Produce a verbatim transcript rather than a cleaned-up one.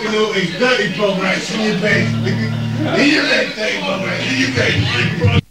you know, a study program in your base, nigga. In your base, study program, in your base.